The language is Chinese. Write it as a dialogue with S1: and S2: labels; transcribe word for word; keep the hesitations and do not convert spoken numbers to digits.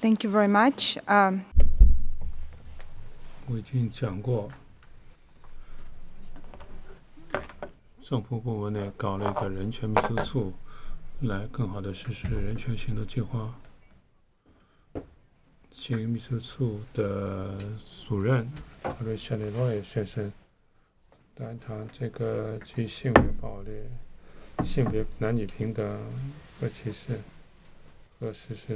S1: Thank you very much. Um,
S2: 我已经讲过，政府部门内搞了一个人权秘书处，来更好地实施人权行动计划。新秘书处的主任瑞夏雷诺耶先生谈谈这个及性别暴力、性别男女平等和歧视和实施